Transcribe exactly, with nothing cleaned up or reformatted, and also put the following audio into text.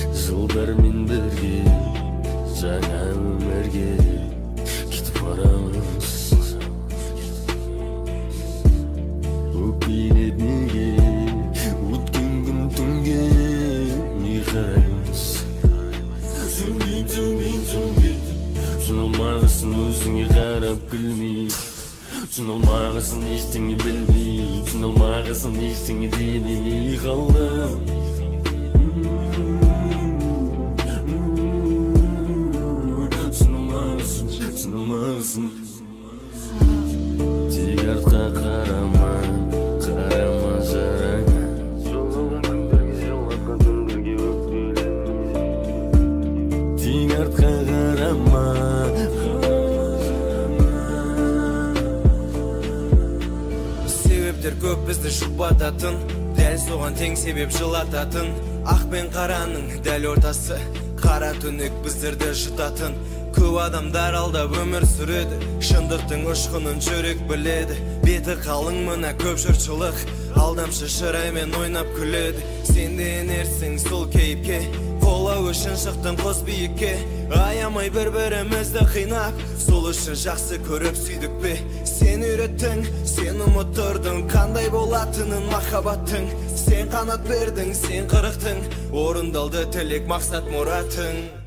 Жылдармен бірге жаңа өмірге кетіп барамыз. Өкпелеп неге өткен күн түнге не қараймыз? Түсінбейм, түсінбейм, түсінбейм. Түсінілмағысын өзіңе қарап күлмей, түсінілмағысын ештеңе білмей, түсінілмағысын ештеңе демей қалдым. Түсінілмағысын тек артқа қарама, қарама жараңа. Жоғалған күндерге сыйлатқан түндерге өкпелеме. Тек артқа қарама. Себептер көп бізді жұбататын, дәл соған тең себеп жылататын. Ақ пен қараның дәл ортасы, қара түнек біздерді жұтатын. Көп адамдар алдап өмір сүреді, шындықтың ұшқынын жүрек біледі. Беті қалың мына көп жұртшылық, алдамшы шыраймен ойнап күледі. Сен де енерсің сол кейіпке, қолау үшін шықтың қос биікке. Аямай бір-бірімізді қинап, сол үшін жақсы көріп сүйдік пе? Сен үйреттің, сен ұмыттырдың қандай болатынын махаббаттың. Сен қанат бердің, сен қырықтың, орындалды тілек мақсат мұратың.